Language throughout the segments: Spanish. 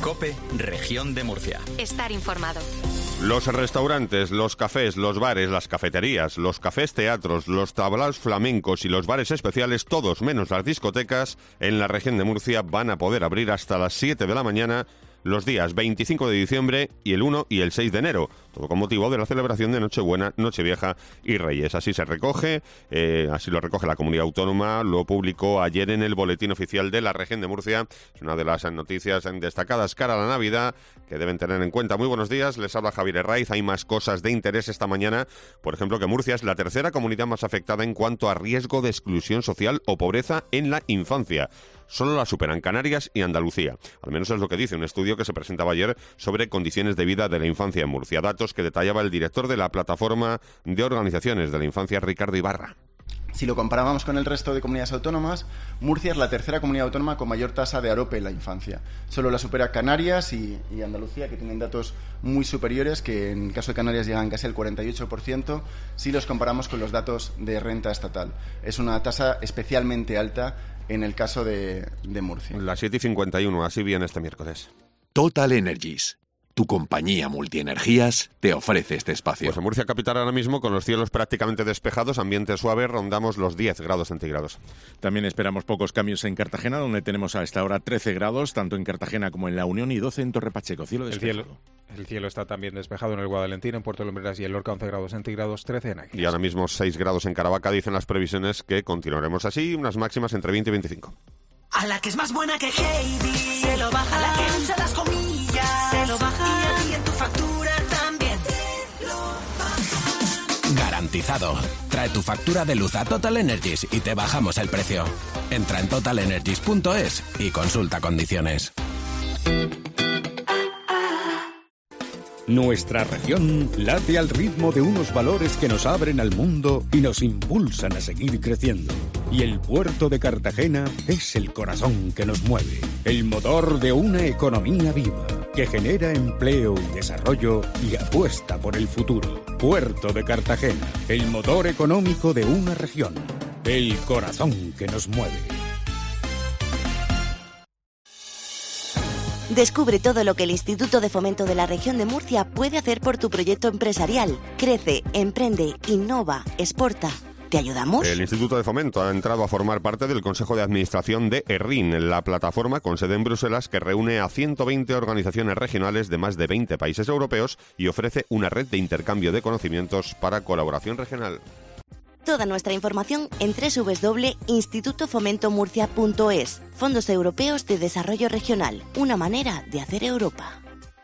COPE, Región de Murcia. Estar informado. Los restaurantes, los cafés, los bares, las cafeterías, los cafés teatros, los tablaos flamencos y los bares especiales, todos menos las discotecas, en la región de Murcia van a poder abrir hasta las 7 de la mañana los días 25 de diciembre y el 1 y el 6 de enero, todo con motivo de la celebración de Nochebuena, Nochevieja y Reyes. Así se recoge, así lo recoge la comunidad autónoma, lo publicó ayer en el Boletín Oficial de la región de Murcia. Es una de las noticias destacadas cara a la Navidad que deben tener en cuenta. Muy buenos días, les habla Javier Herraiz. Hay más cosas de interés esta mañana, por ejemplo que Murcia es la tercera comunidad más afectada en cuanto a riesgo de exclusión social o pobreza en la infancia. Solo la superan Canarias y Andalucía. Al menos es lo que dice un estudio que se presentaba ayer sobre condiciones de vida de la infancia en Murcia. Datos que detallaba el director de la Plataforma de Organizaciones de la Infancia, Ricardo Ibarra. Si lo comparábamos con el resto de comunidades autónomas, Murcia es la tercera comunidad autónoma con mayor tasa de AROPE en la infancia. Solo la supera Canarias y Andalucía, que tienen datos muy superiores, que en el caso de Canarias llegan casi al 48%, si los comparamos con los datos de renta estatal. Es una tasa especialmente alta en el caso de Murcia. Las 7:51, así viene este miércoles. Total Energies, tu compañía multienergías, te ofrece este espacio. Pues en Murcia capital ahora mismo, con los cielos prácticamente despejados, ambiente suave, rondamos los 10 grados centígrados. También esperamos pocos cambios en Cartagena, donde tenemos a esta hora 13 grados, tanto en Cartagena como en La Unión, y 12 en Torre Pacheco. Cielo despejado. El cielo está también despejado en el Guadalentino, en Puerto Lumbreras y en Lorca, 11 grados centígrados, 13 en Águilas. Y ahora mismo 6 grados en Caravaca. Dicen las previsiones que continuaremos así, unas máximas entre 20 y 25. A la que es más buena que Heidi, se lo baja. A la que usa las comillas, se lo baja. Y en tu factura también te lo baja. Garantizado. Trae tu factura de luz a Total Energies y te bajamos el precio. Entra en totalenergies.es y consulta condiciones. Nuestra región late al ritmo de unos valores que nos abren al mundo y nos impulsan a seguir creciendo. Y el puerto de Cartagena es el corazón que nos mueve, el motor de una economía viva, que genera empleo y desarrollo y apuesta por el futuro. Puerto de Cartagena, el motor económico de una región, el corazón que nos mueve. Descubre todo lo que el Instituto de Fomento de la Región de Murcia puede hacer por tu proyecto empresarial. Crece, emprende, innova, exporta. ¿Te ayudamos? El Instituto de Fomento ha entrado a formar parte del Consejo de Administración de ERRIN, la plataforma con sede en Bruselas que reúne a 120 organizaciones regionales de más de 20 países europeos y ofrece una red de intercambio de conocimientos para colaboración regional. Toda nuestra información en www.institutofomentomurcia.es. Fondos Europeos de Desarrollo Regional. Una manera de hacer Europa.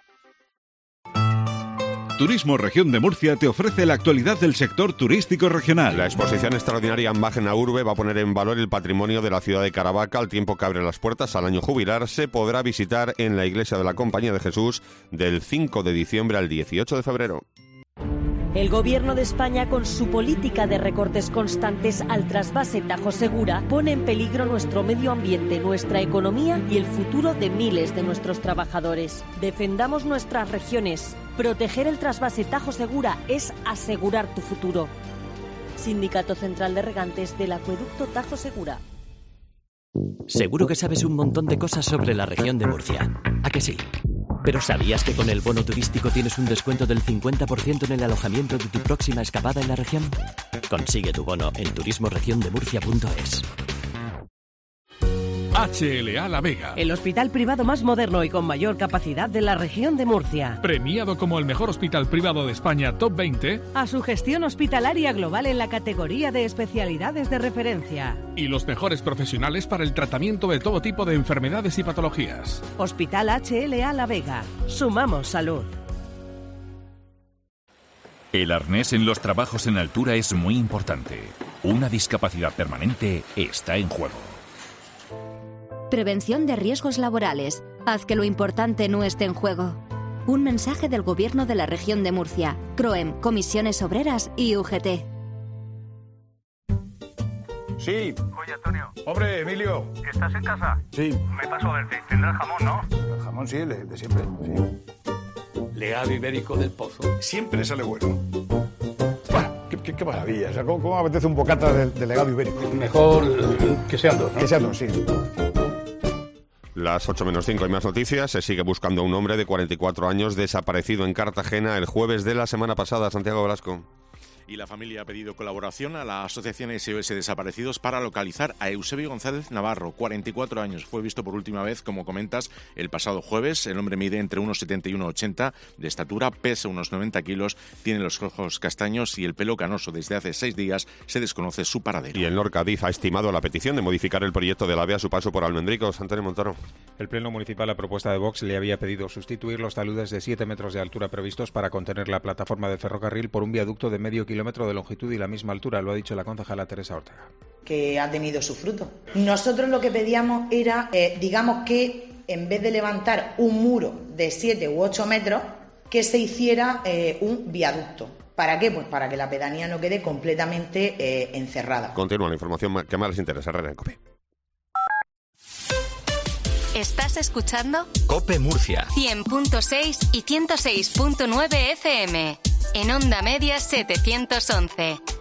Turismo Región de Murcia te ofrece la actualidad del sector turístico regional. La exposición extraordinaria Magna Urbe va a poner en valor el patrimonio de la ciudad de Caravaca. Al tiempo que abre las puertas al año jubilar, se podrá visitar en la iglesia de la Compañía de Jesús del 5 de diciembre al 18 de febrero. El Gobierno de España, con su política de recortes constantes al trasvase Tajo Segura, pone en peligro nuestro medio ambiente, nuestra economía y el futuro de miles de nuestros trabajadores. Defendamos nuestras regiones. Proteger el trasvase Tajo Segura es asegurar tu futuro. Sindicato Central de Regantes del Acueducto Tajo Segura. Seguro que sabes un montón de cosas sobre la región de Murcia. ¿A que sí? ¿Pero sabías que con el bono turístico tienes un descuento del 50% en el alojamiento de tu próxima escapada en la región? Consigue tu bono en turismoregiondemurcia.es. HLA La Vega. El hospital privado más moderno y con mayor capacidad de la región de Murcia. Premiado como el mejor hospital privado de España Top 20. A su gestión hospitalaria global en la categoría de especialidades de referencia. Y los mejores profesionales para el tratamiento de todo tipo de enfermedades y patologías. Hospital HLA La Vega. Sumamos salud. El arnés en los trabajos en altura es muy importante. Una discapacidad permanente está en juego. Prevención de riesgos laborales. Haz que lo importante no esté en juego. Un mensaje del Gobierno de la Región de Murcia, CROEM, Comisiones Obreras y UGT. Sí. Oye, Antonio. Hombre, Emilio. ¿Estás en casa? Sí. Me paso a verte. Tendrás jamón, ¿no? El jamón sí, de siempre, sí. Legado ibérico del Pozo. Siempre sale bueno. Qué maravilla. O sea, ¿cómo me apetece un bocata de legado ibérico? Mejor que sean dos, ¿no? Que sean dos, sí. Las 8 menos 5 hay más noticias. Se sigue buscando a un hombre de 44 años desaparecido en Cartagena el jueves de la semana pasada. Santiago Velasco. Y la familia ha pedido colaboración a la asociación SOS Desaparecidos para localizar a Eusebio González Navarro, 44 años. Fue visto por última vez, como comentas, el pasado jueves. El hombre mide entre unos 70 y unos 80 de estatura, pesa unos 90 kilos, tiene los ojos castaños y el pelo canoso. Desde hace 6 días se desconoce su paradero. Y el Norcadif ha estimado la petición de modificar el proyecto del AVE a su paso por Almendricos. Antonio Montoro. El Pleno Municipal, a propuesta de Vox, le había pedido sustituir los taludes de 7 metros de altura previstos para contener la plataforma del ferrocarril por un viaducto de medio kilómetro de longitud y la misma altura, lo ha dicho la concejala Teresa Ortega. Que ha tenido su fruto. Nosotros lo que pedíamos era, digamos que en vez de levantar un muro de 7 u 8 metros, que se hiciera un viaducto. ¿Para qué? Pues para que la pedanía no quede completamente encerrada. Continúa la información que más les interesa. Herrera en COPE. ¿Estás escuchando? COPE Murcia. 100.6 y 106.9 FM. En Onda Media 711.